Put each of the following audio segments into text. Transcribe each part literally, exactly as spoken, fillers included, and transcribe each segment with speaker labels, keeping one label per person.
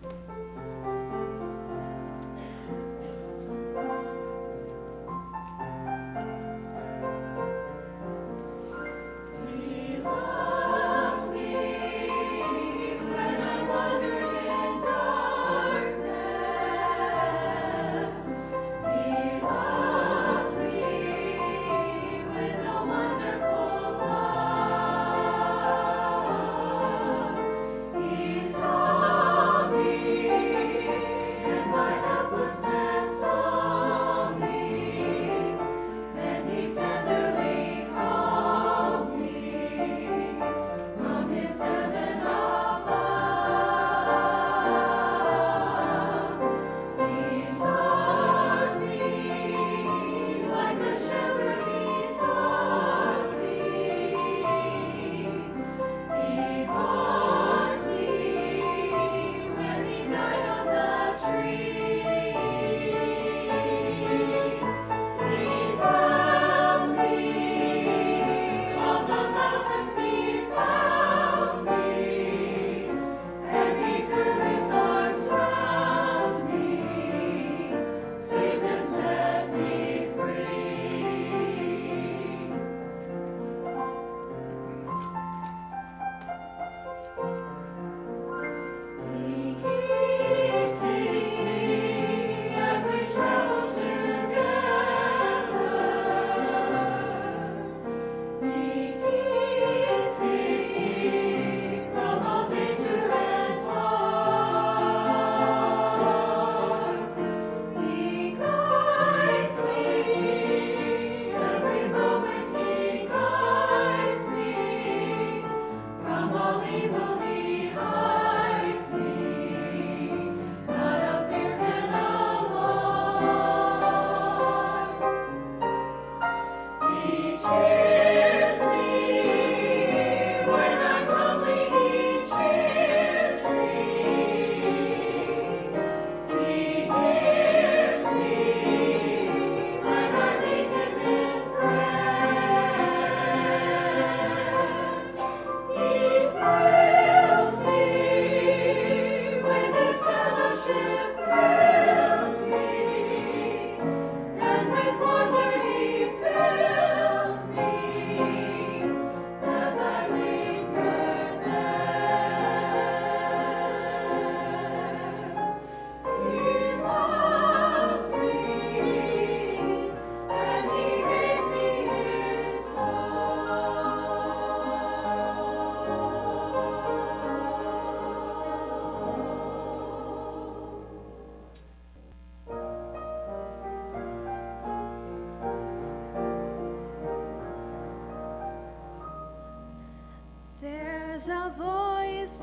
Speaker 1: There's a voice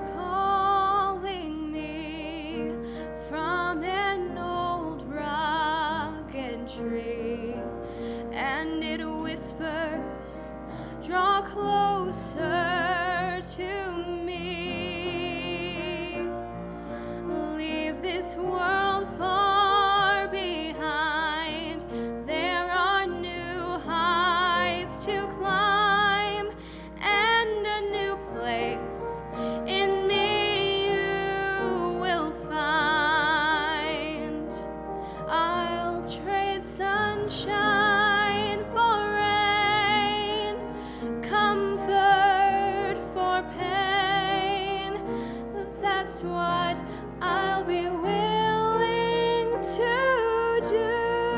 Speaker 1: calling me from an old rugged tree, and it whispers, draw closer to me. Leave this world far behind. There are new heights to climb, and a new place in me you will find. I'll trade sunshine for rain, comfort for pain. That's what I'll be willing to do.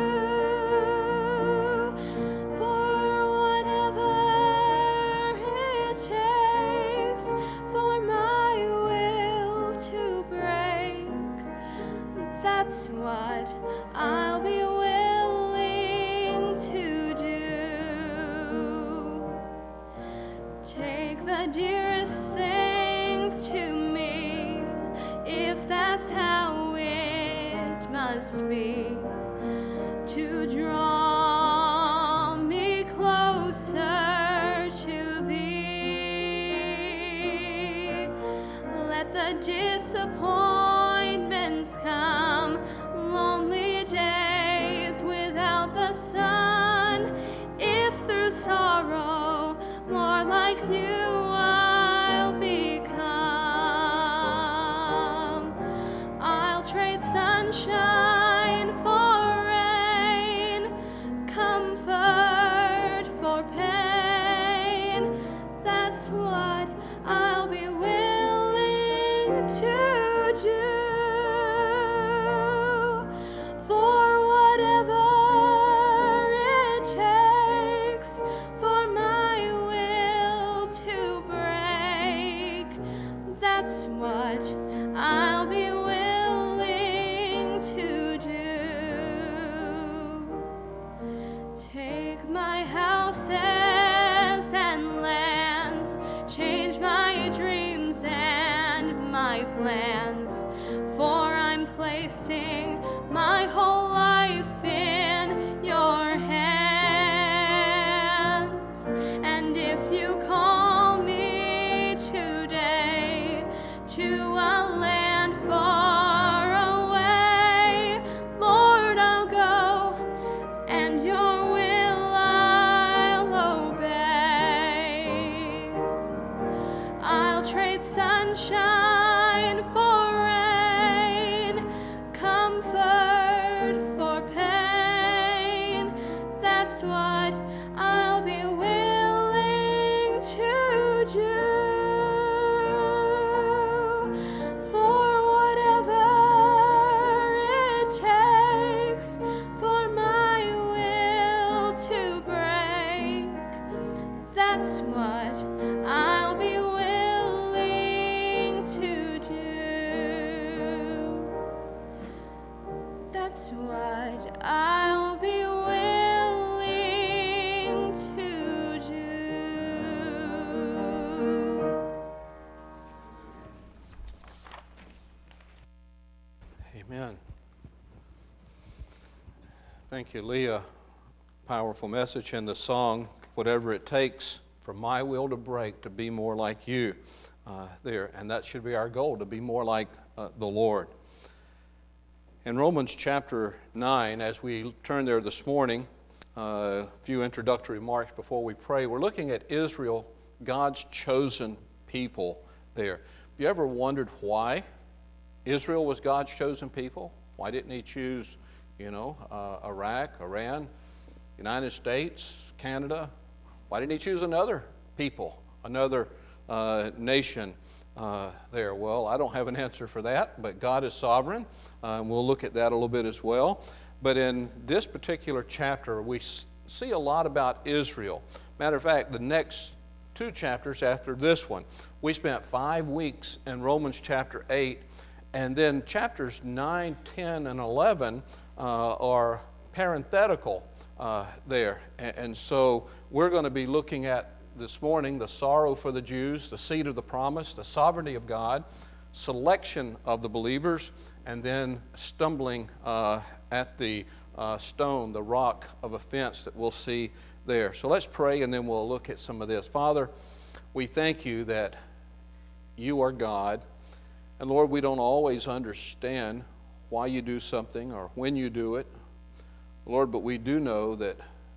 Speaker 1: For whatever it takes for my will to break, that's what I'll be willing to do. Take the dearest things to me, if that's how it must be, to draw me closer to thee. Let the disappointments come, lonely days without the sun. If through sorrow more like you I'll become, sunshine for rain, comfort for pain. That's what I'll be willing to do. For whatever it takes for my will to break, that's what I'll be willing to do. Take my houses and lands, change my dreams and my plans, for I'm placing my whole life in your hands. And if you call me today to a land far away, Lord, I'll go, and your will I'll obey. I'll trade sunshine for rain, comfort for pain. That's what I'll be willing to do. For whatever it takes for my will to break, that's what I'll be willing to do. That's what I'll be willing to do.
Speaker 2: Amen. Thank you, Leah. Powerful message in the song, whatever it takes for my will to break to be more like you uh, there. And that should be our goal, to be more like uh, the Lord. In Romans chapter nine, as we turn there this morning, uh, a few introductory remarks before we pray. We're looking at Israel, God's chosen people there. Have you ever wondered why Israel was God's chosen people? Why didn't he choose, you know, uh, Iraq, Iran, United States, Canada? Why didn't he choose another people, another uh, nation uh, there? Well, I don't have an answer for that, but God is sovereign, uh, and we'll look at that a little bit as well. But in this particular chapter, we s- see a lot about Israel. Matter of fact, the next two chapters after this one, we spent five weeks in Romans chapter eight, and then chapters nine, ten, and eleven uh, are parenthetical uh, there. And, and so we're going to be looking at this morning the sorrow for the Jews, the seed of the promise, the sovereignty of God, selection of the believers, and then stumbling uh, at the uh, stone, the rock of offense that we'll see there. So let's pray, and then we'll look at some of this. Father, we thank you that you are God. And Lord, we don't always understand why you do something or when you do it. Lord, but we do know that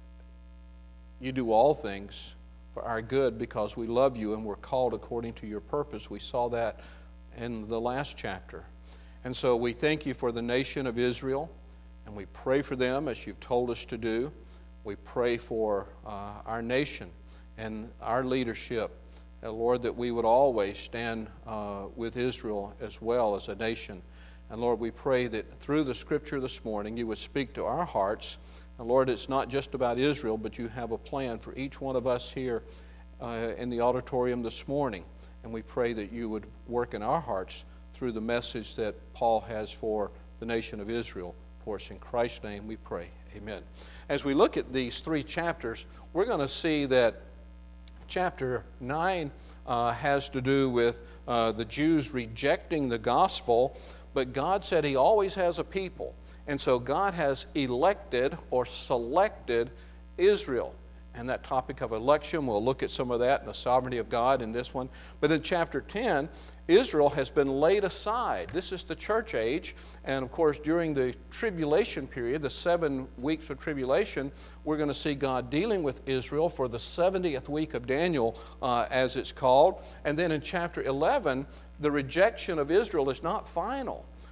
Speaker 2: you do all things for our good because we love you and we're called according to your purpose. We saw that in the last chapter. And so we thank you for the nation of Israel, and we pray for them as you've told us to do. We pray for uh, our nation and our leadership. Uh, Lord, that we would always stand uh, with Israel as well as a nation. And Lord, we pray that through the scripture this morning, you would speak to our hearts. And Lord, it's not just about Israel, but you have a plan for each one of us here uh, in the auditorium this morning. And we pray that you would work in our hearts through the message that Paul has for the nation of Israel. For us in Christ's name we pray. Amen. As we look at these three chapters, we're going to see that chapter nine uh, has to do with uh, the Jews rejecting the gospel, but God said he always has a people. And so God has elected or selected Israel. And that topic of election, we'll look at some of that and the sovereignty of God in this one. But in chapter ten, Israel has been laid aside. This is the church age. And of course, during the tribulation period, the seven weeks of tribulation, we're going to see God dealing with Israel for the seventieth week of Daniel, uh, as it's called. And then in chapter eleven, the rejection of Israel is not final.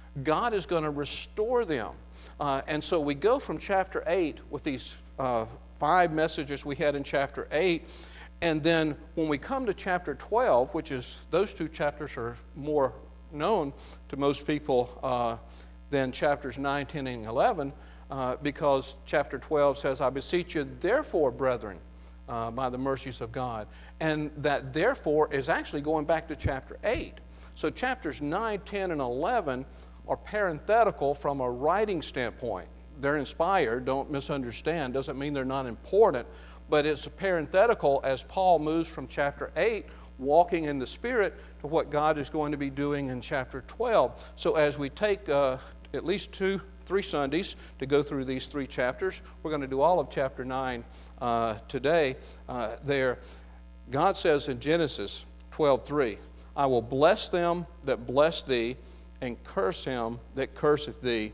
Speaker 2: God is going to restore them. Uh, and so we go from chapter eight with these uh, five messages we had in chapter eight. And then when we come to chapter twelve, which is, those two chapters are more known to most people uh, than chapters nine, ten, and eleven, uh, because chapter twelve says, I beseech you, therefore, brethren, uh, by the mercies of God. And that therefore is actually going back to chapter eight. So chapters nine, ten, and eleven are parenthetical from a writing standpoint. They're inspired, don't misunderstand, doesn't mean they're not important, but it's parenthetical as Paul moves from chapter eight, walking in the Spirit, to what God is going to be doing in chapter twelve. So as we take uh, at least two, three Sundays to go through these three chapters, we're going to do all of chapter nine uh, today uh, there. God says in Genesis twelve three, I will bless them that bless thee, and curse him that curseth thee,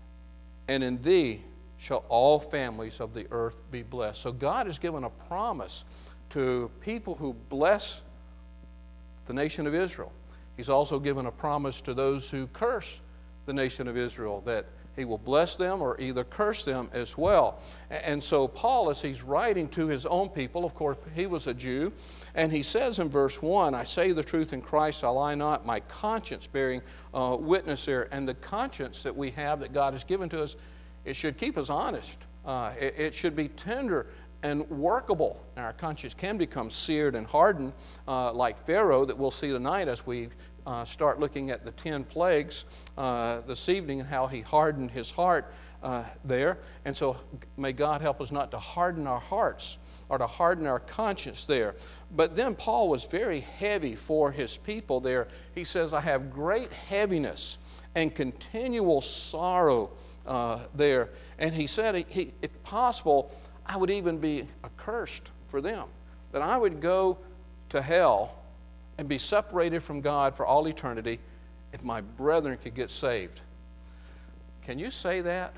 Speaker 2: and in thee shall all families of the earth be blessed. So God has given a promise to people who bless the nation of Israel. He's also given a promise to those who curse the nation of Israel, that he will bless them or either curse them as well. And so Paul, as he's writing to his own people, of course, he was a Jew, and he says in verse one, I say the truth in Christ, I lie not, my conscience bearing uh, witness here. And the conscience that we have that God has given to us, it should keep us honest. Uh, it, it should be tender and workable. Now, our conscience can become seared and hardened, uh, like Pharaoh, that we'll see tonight as we uh, start looking at the ten plagues uh, this evening and how he hardened his heart uh, there. And so may God help us not to harden our hearts or to harden our conscience there. But then Paul was very heavy for his people there. He says, I have great heaviness and continual sorrow uh, there. And he said, he, he, if possible, I would even be accursed for them, that I would go to hell and be separated from God for all eternity if my brethren could get saved. Can you say that?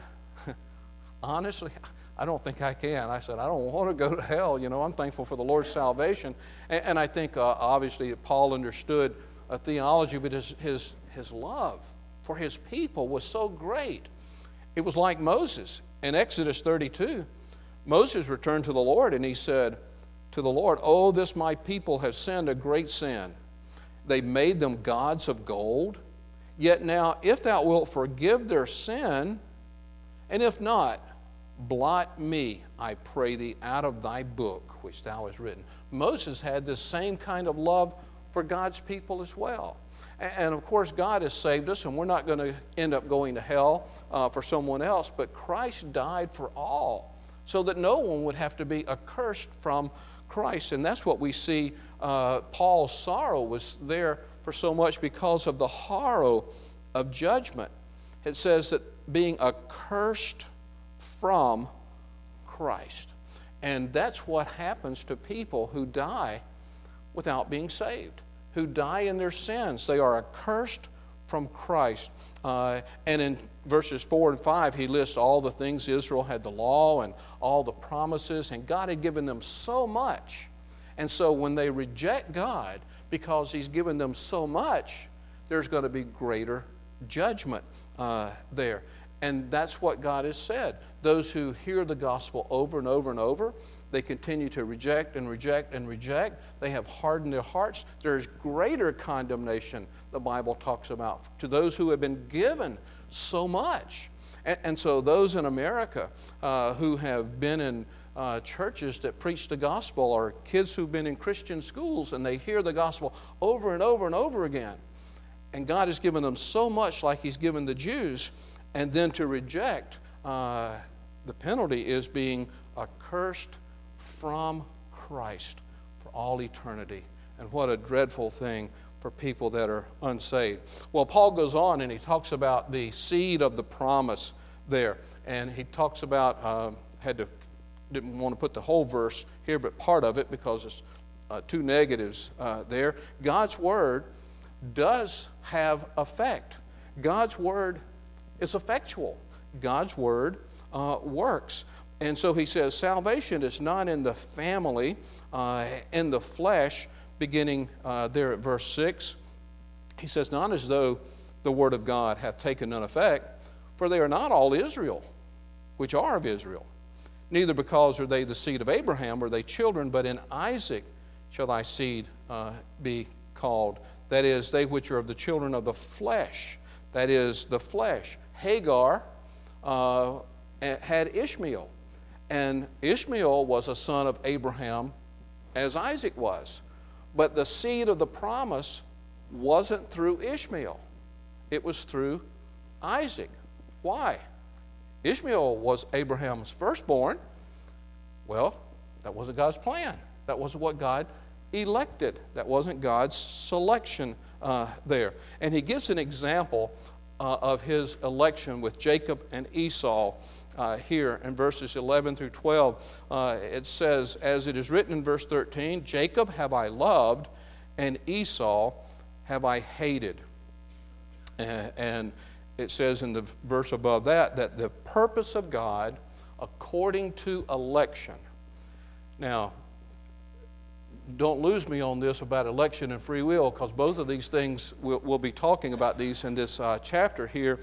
Speaker 2: Honestly, I don't think I can. I said, I don't want to go to hell. You know, I'm thankful for the Lord's salvation. And, and I think, uh, obviously, Paul understood a theology, but his, his, his love for his people was so great. It was like Moses in Exodus thirty-two. Moses returned to the Lord, and he said to the Lord, oh, this my people have sinned a great sin. They made them gods of gold. Yet now, if thou wilt forgive their sin, and if not, blot me, I pray thee, out of thy book, which thou hast written. Moses had this same kind of love for God's people as well. And of course, God has saved us, and we're not going to end up going to hell uh, for someone else, but Christ died for all, so that no one would have to be accursed from Christ. And that's what we see. Uh, Paul's sorrow was there for so much because of the horror of judgment. It says that being accursed from Christ. And that's what happens to people who die without being saved, who die in their sins. They are accursed from Christ. Uh, and in verses four and five, he lists all the things Israel had, the law and all the promises, and God had given them so much. And so when they reject God, because he's given them so much, there's going to be greater judgment uh, there. And that's what God has said. Those who hear the gospel over and over and over, they continue to reject and reject and reject. They have hardened their hearts. There's greater condemnation, the Bible talks about, to those who have been given so much. And, and so those in America uh, who have been in uh, churches that preach the gospel, or kids who've been in Christian schools and they hear the gospel over and over and over again, and God has given them so much like he's given the Jews, and then to reject, uh, the penalty is being accursed from Christ for all eternity. And what a dreadful thing for people that are unsaved. Well, Paul goes on and he talks about the seed of the promise there. And he talks about, uh, had to, didn't want to put the whole verse here, but part of it because it's uh, two negatives uh, there. God's word does have effect. God's word is effectual. God's word uh, works. And so he says, salvation is not in the family, uh, in the flesh, beginning uh, there at verse six. He says, not as though the the word of God hath taken none effect, for they are not all Israel, which are of Israel. Neither because are they the seed of Abraham were they children, but in Isaac shall thy seed uh, be called. That is, they which are of the children of the flesh. That is, the flesh. Hagar uh, had Ishmael, and Ishmael was a son of Abraham as Isaac was. But the seed of the promise wasn't through Ishmael. It was through Isaac. Why? Ishmael was Abraham's firstborn. Well, that wasn't God's plan. That wasn't what God elected. That wasn't God's selection uh, there. And he gives an example uh, of his election with Jacob and Esau uh, here in verses eleven through twelve. Uh, it says, as it is written in verse thirteen, Jacob have I loved, and Esau have I hated. Uh, and it says in the verse above that, that the purpose of God according to election. Now, don't lose me on this about election and free will, because both of these things, we'll, we'll be talking about these in this uh, chapter here.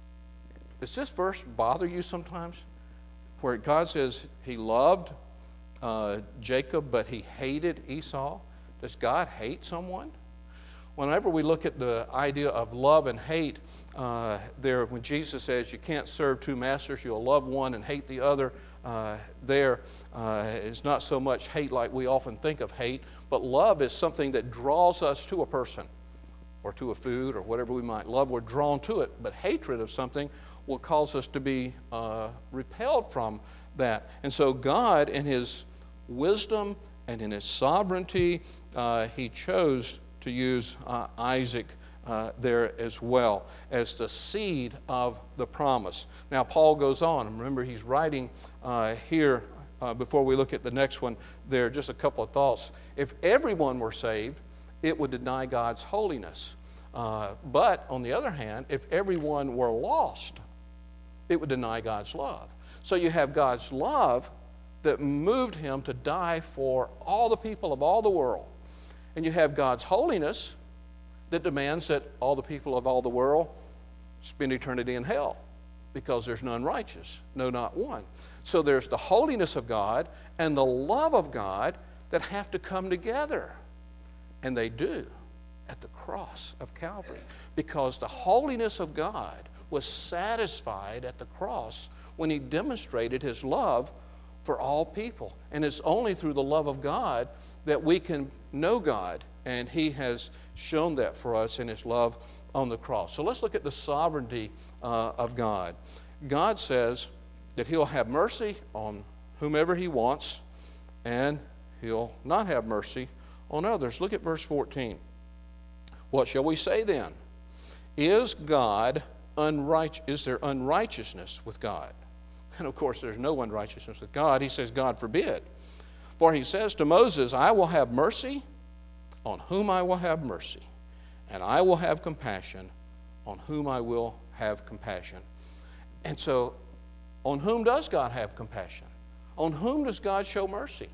Speaker 2: Does this verse bother you sometimes? Where God says he loved uh, Jacob, but he hated Esau. Does God hate someone? Whenever we look at the idea of love and hate, uh, there when Jesus says you can't serve two masters, you'll love one and hate the other, uh, there uh, is not so much hate like we often think of hate, but love is something that draws us to a person or to a food or whatever we might love. We're drawn to it, but hatred of something will cause us to be uh, repelled from that. And so God, in his wisdom and in his sovereignty, uh, he chose to use uh, Isaac uh, there as well as the seed of the promise. Now, Paul goes on. Remember, he's writing uh, here, uh, before we look at the next one, there are just a couple of thoughts. If everyone were saved, it would deny God's holiness. Uh, but, on the other hand, if everyone were lost, it would deny God's love. So you have God's love that moved him to die for all the people of all the world. And you have God's holiness that demands that all the people of all the world spend eternity in hell because there's none righteous, no, not one. So there's the holiness of God and the love of God that have to come together. And they do at the cross of Calvary, because the holiness of God was satisfied at the cross when he demonstrated his love for all people. And it's only through the love of God that we can know God, and he has shown that for us in his love on the cross. So let's look at the sovereignty uh, of God. God says that he'll have mercy on whomever he wants, and he'll not have mercy on others. Look at verse fourteen. What shall we say then? Is God unrighteous? Is there unrighteousness with God? And of course, there's no unrighteousness with God. He says, God forbid. For he says to Moses, I will have mercy on whom I will have mercy, and I will have compassion on whom I will have compassion. And so, on whom does God have compassion? On whom does God show mercy?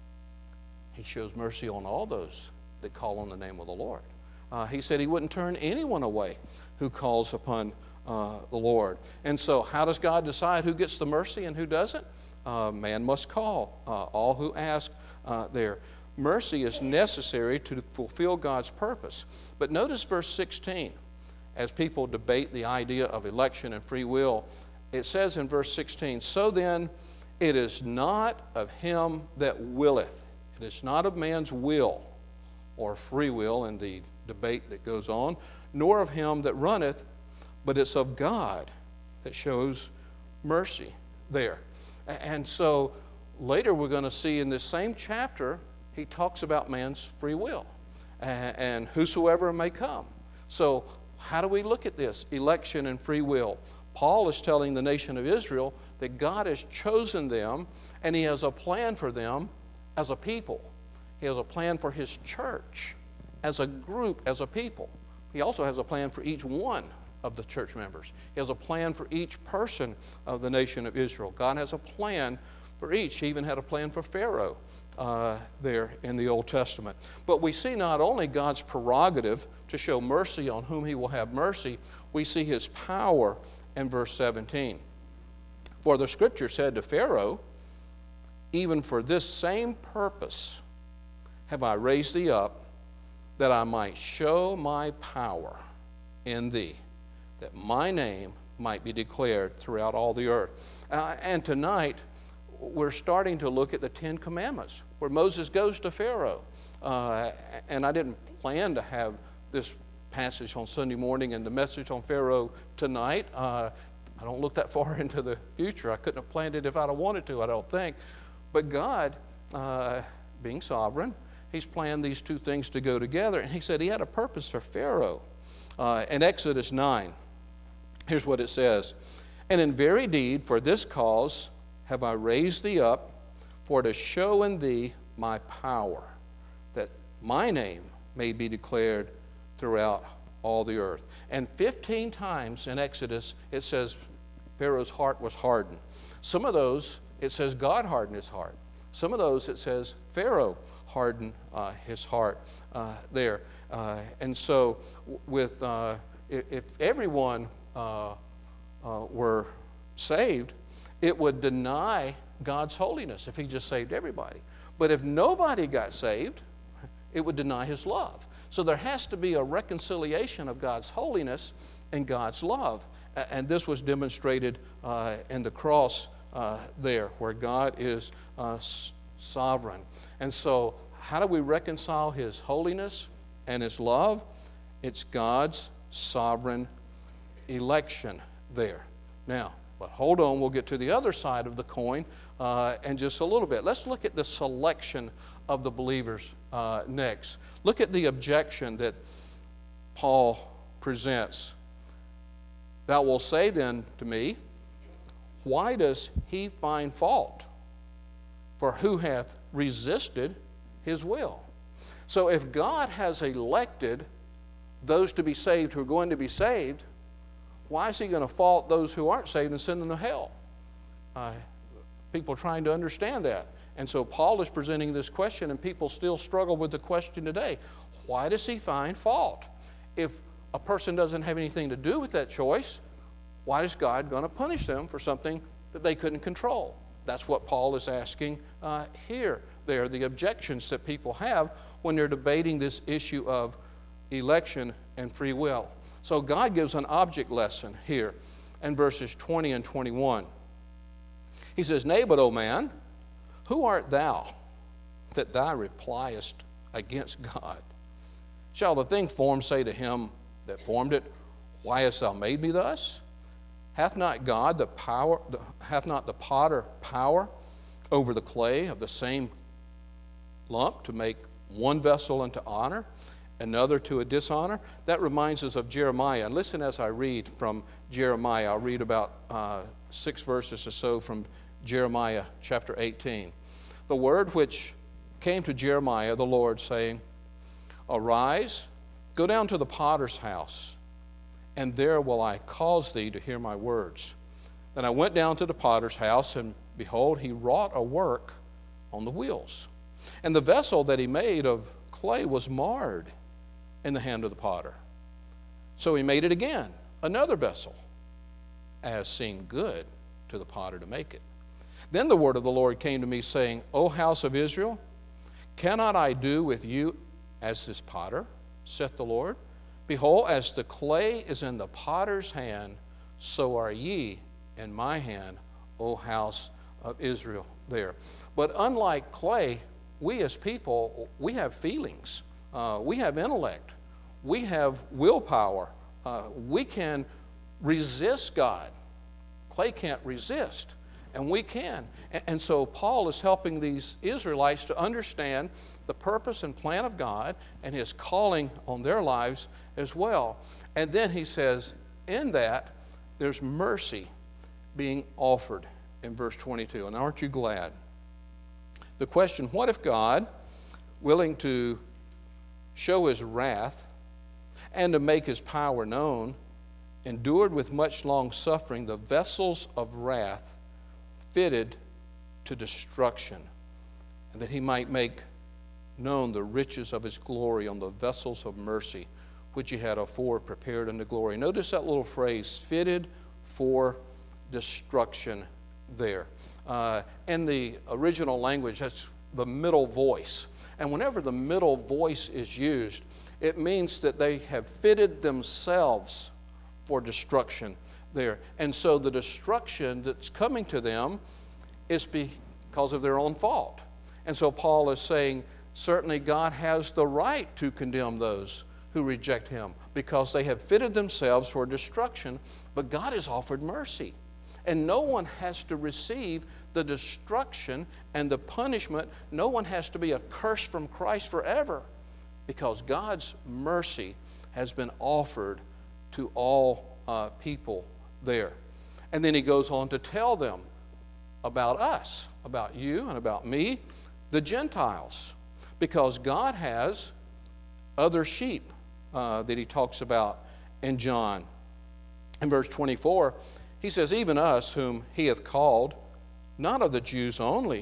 Speaker 2: He shows mercy on all those that call on the name of the Lord. Uh, he said he wouldn't turn anyone away who calls upon uh, the Lord. And so, how does God decide who gets the mercy and who doesn't? Uh, man must call, uh, all who ask uh, there. Mercy is necessary to fulfill God's purpose. But notice verse sixteen. As people debate the idea of election and free will, it says in verse sixteen, so then it is not of him that willeth. It is not of man's will or free will in the debate that goes on, nor of him that runneth, but it's of God that shows mercy there. And so later we're going to see in this same chapter, he talks about man's free will and whosoever may come. So how do we look at this? Election and free will. Paul is telling the nation of Israel that God has chosen them and he has a plan for them as a people. He has a plan for his church as a group, as a people. He also has a plan for each one of the church members. He has a plan for each person of the nation of Israel. God has a plan for each. He even had a plan for Pharaoh uh, there in the Old Testament. But we see not only God's prerogative to show mercy on whom he will have mercy, we see his power in verse seventeen. For the scripture said to Pharaoh, even for this same purpose have I raised thee up, that I might show my power in thee, that my name might be declared throughout all the earth. Uh, and tonight, we're starting to look at the Ten Commandments, where Moses goes to Pharaoh. Uh, and I didn't plan to have this passage on Sunday morning and the message on Pharaoh tonight. Uh, I don't look that far into the future. I couldn't have planned it if I'd have wanted to, I don't think. But God, uh, being sovereign, he's planned these two things to go together. And he said he had a purpose for Pharaoh. Uh, in Exodus nine, here's what it says. And in very deed, for this cause have I raised thee up, for to show in thee my power, that my name may be declared throughout all the earth. And fifteen times in Exodus, it says Pharaoh's heart was hardened. Some of those, it says God hardened his heart. Some of those, it says Pharaoh hardened uh, his heart uh, there. Uh, and so with uh, if, if everyone uh, uh, were saved, it would deny God's holiness if he just saved everybody. But if nobody got saved, it would deny his love. So there has to be a reconciliation of God's holiness and God's love. And this was demonstrated uh, in the cross uh, there, where God is uh, s- sovereign. And so how do we reconcile his holiness and his love? It's God's sovereign election there. Now, but hold on, we'll get to the other side of the coin uh, in just a little bit. Let's look at the selection of the believers uh, next. Look at the objection that Paul presents. Thou wilt say then to me, why does he find fault? For who hath resisted his will? So if God has elected those to be saved who are going to be saved, why is he going to fault those who aren't saved and send them to hell? Uh, people are trying to understand that. And so Paul is presenting this question, and people still struggle with the question today. Why does he find fault? If a person doesn't have anything to do with that choice, why is God going to punish them for something that they couldn't control? That's what Paul is asking uh, here. There are the objections that people have when they're debating this issue of election and free will. So God gives an object lesson here in verses twenty and twenty-one. He says, Nay, but, O man, who art thou that thou repliest against God? Shall the thing formed say to him that formed it, Why hast thou made me thus? Hath not God the power, hath not the potter power over the clay of the same lump to make one vessel unto honor, another to a dishonor? That reminds us of Jeremiah. And listen as I read from Jeremiah. I'll read about uh, six verses or so from Jeremiah chapter eighteen. The word which came to Jeremiah, the Lord, saying, Arise, go down to the potter's house, and there will I cause thee to hear my words. Then I went down to the potter's house, and behold, he wrought a work on the wheels. And the vessel that he made of clay was marred in the hand of the potter. So he made it again, another vessel, as seemed good to the potter to make it. Then the word of the Lord came to me, saying, O house of Israel, cannot I do with you as this potter, saith the Lord? Behold, as the clay is in the potter's hand, so are ye in my hand, O house of Israel. There. But unlike clay, we as people, we have feelings. Uh, we have intellect. We have willpower. Uh, we can resist God. Clay can't resist, and we can. And, and so Paul is helping these Israelites to understand the purpose and plan of God and his calling on their lives as well. And then he says, in that, there's mercy being offered in verse twenty-two. And aren't you glad? The question, what if God, willing to show his wrath and to make his power known, endured with much long suffering the vessels of wrath fitted to destruction, and that he might make known the riches of his glory on the vessels of mercy, which he had afore prepared unto glory. Notice that little phrase, fitted for destruction there. Uh, in the original language, that's the middle voice. And whenever the middle voice is used, it means that they have fitted themselves for destruction there. And so the destruction that's coming to them is because of their own fault. And so Paul is saying, certainly God has the right to condemn those who reject him because they have fitted themselves for destruction, but God has offered mercy. And no one has to receive the destruction and the punishment. No one has to be accursed from Christ forever because God's mercy has been offered to all uh, people there. And then he goes on to tell them about us, about you and about me, the Gentiles, because God has other sheep uh, that he talks about in John. In verse twenty-four, he says, even us whom he hath called, not of the Jews only,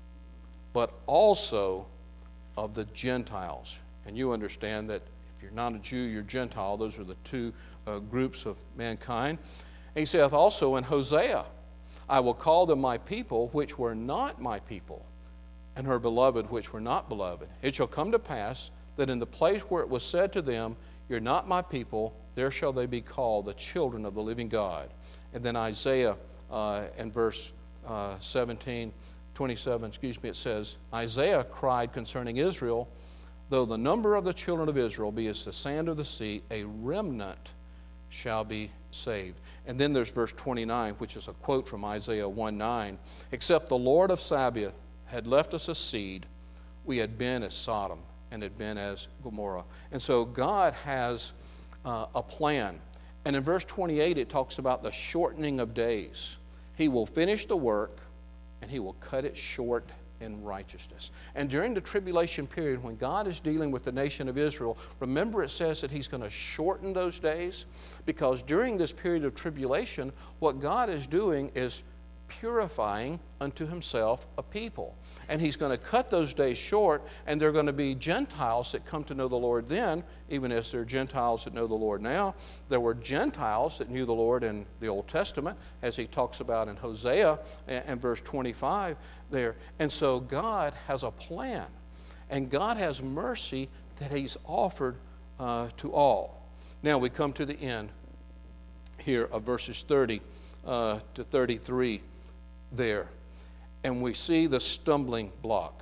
Speaker 2: but also of the Gentiles. And you understand that if you're not a Jew, you're Gentile. Those are the two uh, groups of mankind. And he saith also in Hosea, I will call them my people, which were not my people, and her beloved, which were not beloved. It shall come to pass that in the place where it was said to them, you're not my people, there shall they be called the children of the living God. And then Isaiah uh, in verse uh, seventeen, twenty-seven, excuse me, it says, Isaiah cried concerning Israel, though the number of the children of Israel be as the sand of the sea, a remnant shall be saved. And then there's verse twenty-nine, which is a quote from Isaiah one nine. Except the Lord of Sabaoth had left us a seed, we had been as Sodom and had been as Gomorrah. And so God has uh, a plan. And in verse twenty-eight, it talks about the shortening of days. He will finish the work, and he will cut it short in righteousness. And during the tribulation period, when God is dealing with the nation of Israel, remember it says that he's going to shorten those days, because during this period of tribulation, what God is doing is purifying unto himself a people. And he's going to cut those days short, and there are going to be Gentiles that come to know the Lord then, even as there are Gentiles that know the Lord now. There were Gentiles that knew the Lord in the Old Testament, as he talks about in Hosea and verse twenty-five there. And so God has a plan, and God has mercy that he's offered uh, to all. Now we come to the end here of verses thirty uh, to thirty-three there. And we see the stumbling block.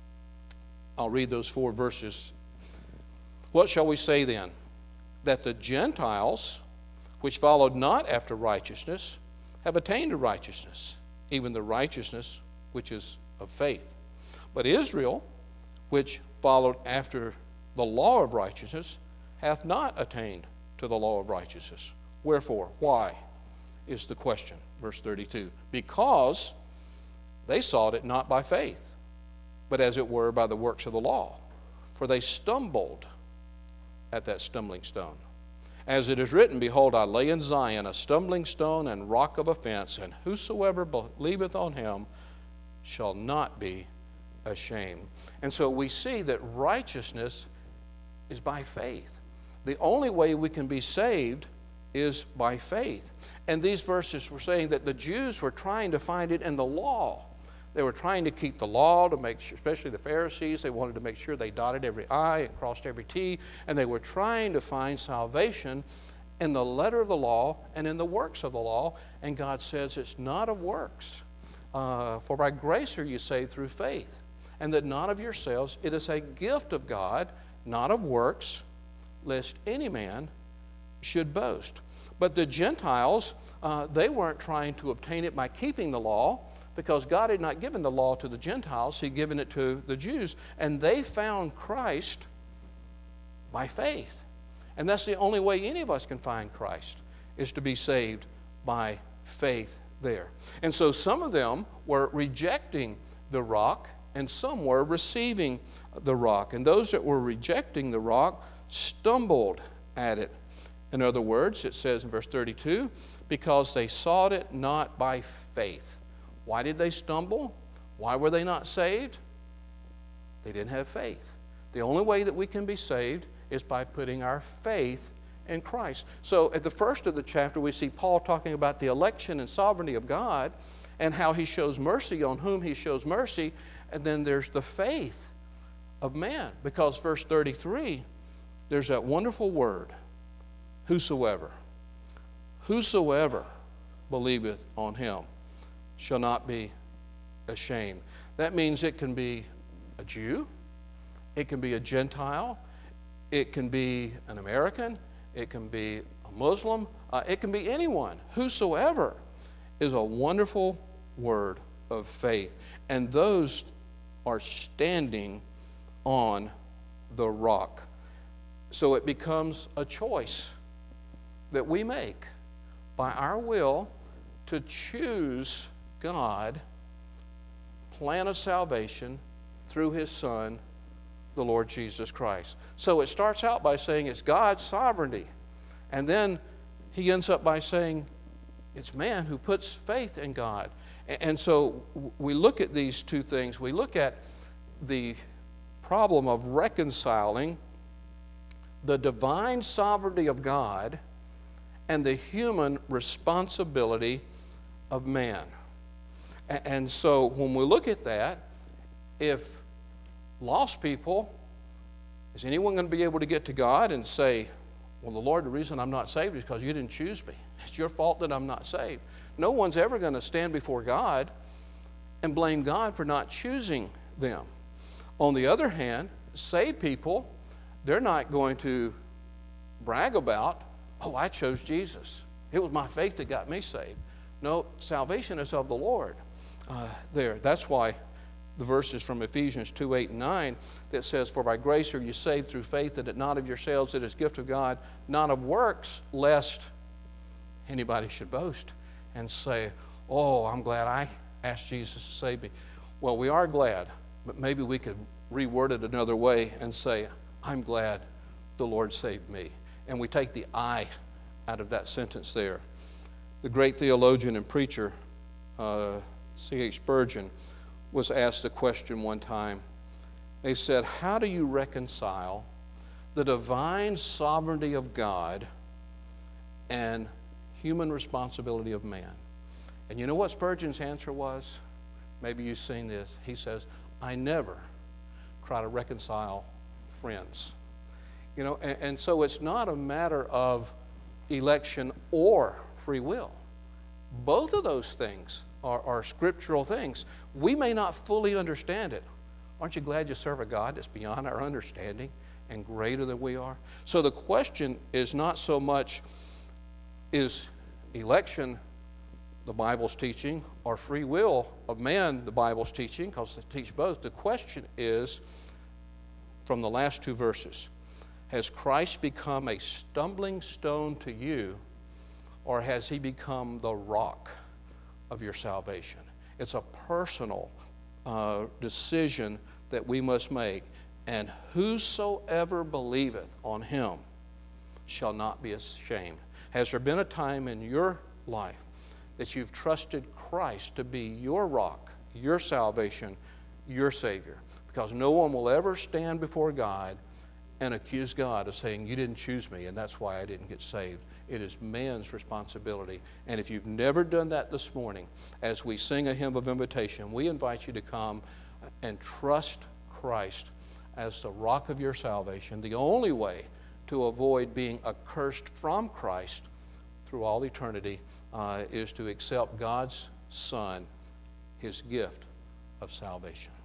Speaker 2: I'll read those four verses. What shall we say then? That the Gentiles, which followed not after righteousness, have attained to righteousness, even the righteousness which is of faith. But Israel, which followed after the law of righteousness, hath not attained to the law of righteousness. Wherefore? Why? Is the question. Verse thirty-two. Because they sought it not by faith, but as it were by the works of the law. For they stumbled at that stumbling stone. As it is written, behold, I lay in Zion a stumbling stone and rock of offense, and whosoever believeth on him shall not be ashamed. And so we see that righteousness is by faith. The only way we can be saved is by faith. And these verses were saying that the Jews were trying to find it in the law. They were trying to keep the law to make sure, especially the Pharisees, they wanted to make sure they dotted every I and crossed every T, and they were trying to find salvation in the letter of the law and in the works of the law. And God says it's not of works. Uh, for by grace are you saved through faith, and that not of yourselves, it is a gift of God, not of works, lest any man should boast. But the Gentiles, uh, they weren't trying to obtain it by keeping the law, because God had not given the law to the Gentiles, he'd given it to the Jews. And they found Christ by faith. And that's the only way any of us can find Christ, is to be saved by faith there. And so some of them were rejecting the rock, and some were receiving the rock. And those that were rejecting the rock stumbled at it. In other words, it says in verse thirty-two, because they sought it not by faith. Why did they stumble? Why were they not saved? They didn't have faith. The only way that we can be saved is by putting our faith in Christ. So at the first of the chapter, we see Paul talking about the election and sovereignty of God and how he shows mercy on whom he shows mercy. And then there's the faith of man. Because verse thirty-three, there's that wonderful word, whosoever. Whosoever believeth on him shall not be ashamed. That means it can be a Jew, it can be a Gentile, it can be an American, it can be a Muslim, uh, it can be anyone. Whosoever is a wonderful word of faith. And those are standing on the rock. So it becomes a choice that we make by our will to choose God, plan of salvation through his Son, the Lord Jesus Christ. So it starts out by saying it's God's sovereignty. And then he ends up by saying it's man who puts faith in God. And so we look at these two things. We look at the problem of reconciling the divine sovereignty of God and the human responsibility of man. And so when we look at that, if lost people, is anyone going to be able to get to God and say, well, the Lord, the reason I'm not saved is because you didn't choose me. It's your fault that I'm not saved. No one's ever going to stand before God and blame God for not choosing them. On the other hand, saved people, they're not going to brag about, oh, I chose Jesus. It was my faith that got me saved. No, salvation is of the Lord. Uh, there, that's why the verses from Ephesians two, eight, and nine that says, for by grace are you saved through faith, that it not of yourselves, it is gift of God, not of works, lest anybody should boast and say, oh, I'm glad I asked Jesus to save me. Well, we are glad, but maybe we could reword it another way and say, I'm glad the Lord saved me. And we take the I out of that sentence there. The great theologian and preacher, uh, C H Spurgeon, was asked a question one time. They said, how do you reconcile the divine sovereignty of God and human responsibility of man? And you know what Spurgeon's answer was? Maybe you've seen this. He says, I never try to reconcile friends. You know, and, and so it's not a matter of election or free will. Both of those things are, are scriptural things. We may not fully understand it. Aren't you glad you serve a God that's beyond our understanding and greater than we are? So the question is not so much, is election the Bible's teaching or free will of man the Bible's teaching, because they teach both. The question is, from the last two verses, has Christ become a stumbling stone to you, or has he become the rock of your salvation? It's a personal uh, decision that we must make. And whosoever believeth on him shall not be ashamed. Has there been a time in your life that you've trusted Christ to be your rock, your salvation, your Savior? Because no one will ever stand before God and accuse God of saying, you didn't choose me, and that's why I didn't get saved. It is man's responsibility. And if you've never done that this morning, as we sing a hymn of invitation, we invite you to come and trust Christ as the rock of your salvation. The only way to avoid being accursed from Christ through all eternity uh, is to accept God's Son, his gift of salvation.